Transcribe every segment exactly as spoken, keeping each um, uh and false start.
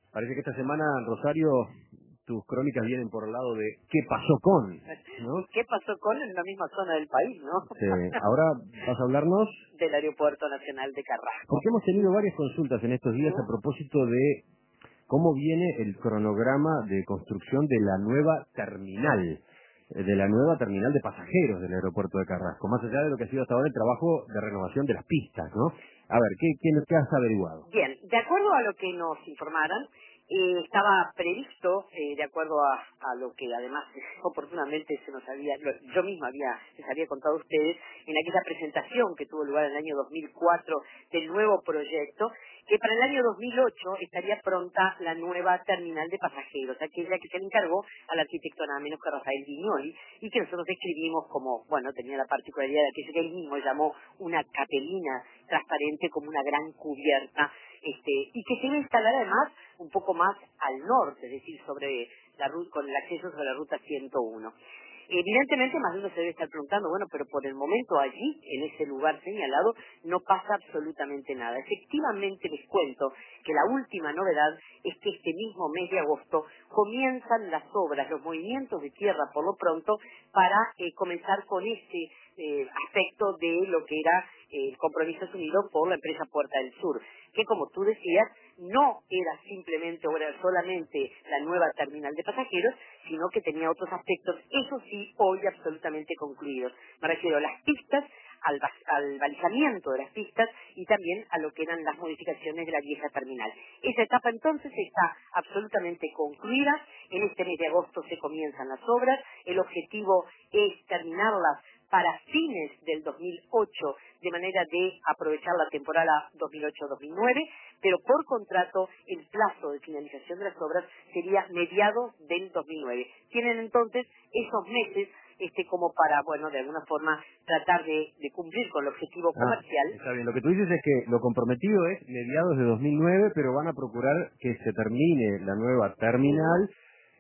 Parece que esta semana, Rosario, tus crónicas vienen por el lado de ¿qué pasó con? ¿No? ¿Qué pasó con en la misma zona del país, no? Sí. Ahora vas a hablarnos Del Aeropuerto Nacional de Carrasco. porque hemos tenido varias consultas en estos días a propósito de cómo viene el cronograma de construcción de la nueva terminal, eh, de la nueva terminal de pasajeros del aeropuerto de Carrasco, más allá de lo que ha sido hasta ahora el trabajo de renovación de las pistas, ¿no? A ver, ¿qué, qué, qué has averiguado? Bien, de acuerdo a lo que nos informaron, eh, estaba previsto, eh, de acuerdo a, a lo que además oportunamente se nos había, lo- yo misma había, les había contado a ustedes, en aquella presentación que tuvo lugar en el año dos mil cuatro del nuevo proyecto, que para el año dos mil ocho estaría pronta la nueva terminal de pasajeros, aquella que se le encargó al arquitecto nada menos que Rafael Viñoli, y que nosotros describimos como, bueno, tenía la particularidad de que él mismo llamó una capelina transparente como una gran cubierta, este, y que se iba a instalar además un poco más al norte, es decir, sobre la ruta, con el acceso sobre la ruta ciento uno. Evidentemente, más de uno se debe estar preguntando, bueno, pero por el momento allí, en ese lugar señalado, no pasa absolutamente nada. Efectivamente, les cuento que la última novedad es que este mismo mes de agosto comienzan las obras, los movimientos de tierra, por lo pronto, para eh, comenzar con ese eh, aspecto de lo que era eh, el compromiso asumido por la empresa Puerta del Sur, que como tú decías, no era simplemente o era solamente la nueva terminal de pasajeros, sino que tenía otros aspectos, eso sí, hoy absolutamente concluidos. Me refiero a las pistas, al, ba- al balizamiento de las pistas y también a lo que eran las modificaciones de la vieja terminal. Esa etapa entonces está absolutamente concluida. En este mes de agosto se comienzan las obras. El objetivo es terminarlas para fines del dos mil ocho, de manera de aprovechar la temporada dos mil ocho dos mil nueve, pero por contrato el plazo de finalización de las obras sería mediados del dos mil nueve. Tienen entonces esos meses este como para, bueno, de alguna forma tratar de, de cumplir con el objetivo Ah, comercial. está bien. Lo que tú dices es que lo comprometido es mediados de dos mil nueve, pero van a procurar que se termine la nueva terminal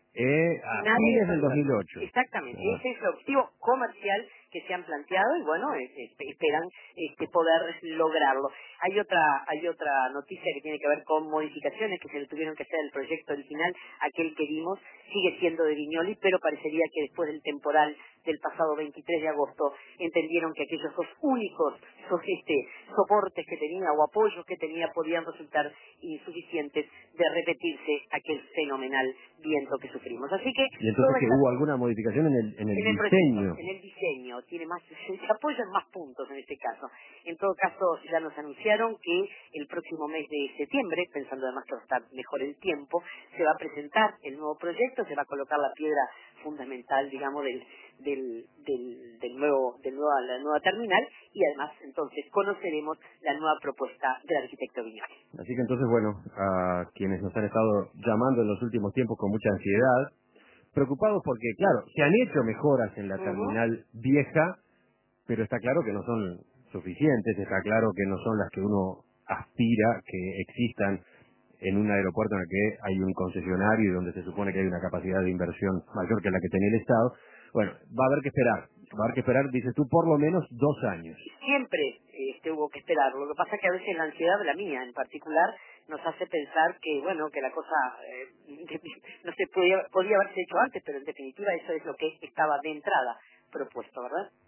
eh, a Finales fines de del dos mil ocho. Exactamente, Ah. ese es el objetivo comercial que se han planteado y bueno, es- es- esperan este, poder lograrlo. Hay otra hay otra noticia que tiene que ver con modificaciones que se le tuvieron que hacer al proyecto original, aquel que vimos, sigue siendo de Viñoli, pero parecería que después del temporal del pasado veintitrés de agosto entendieron que aquellos dos únicos so- este, soportes que tenía o apoyos que tenía podían resultar insuficientes de repetirse aquel fenomenal viento que sufrimos. Así que Y entonces toda que esta hubo alguna modificación en el, en el en el proyecto, diseño. en el diseño, tiene más, se apoyan más puntos en este caso. En todo caso, ya nos anunciaron que el próximo mes de septiembre, pensando además que va a estar mejor el tiempo, se va a presentar el nuevo proyecto, se va a colocar la piedra fundamental, digamos, del, del, del, del nuevo, del nuevo, la nueva terminal, y además, entonces, conoceremos la nueva propuesta del arquitecto Viñoles. Así que entonces, bueno, a quienes nos han estado llamando en los últimos tiempos con mucha ansiedad, preocupados porque, claro, se han hecho mejoras en la Ujú. terminal vieja, pero está claro que no son suficientes, está claro que no son las que uno aspira que existan en un aeropuerto en el que hay un concesionario y donde se supone que hay una capacidad de inversión mayor que la que tenía el Estado. Bueno, va a haber que esperar, va a haber que esperar, dices tú, por lo menos dos años. Siempre este, hubo que esperar. Lo que pasa es que a veces la ansiedad, la mía en particular, nos hace pensar que, bueno, que la cosa eh, no se podía, podía haberse hecho antes, pero en definitiva eso es lo que estaba de entrada propuesto, ¿verdad?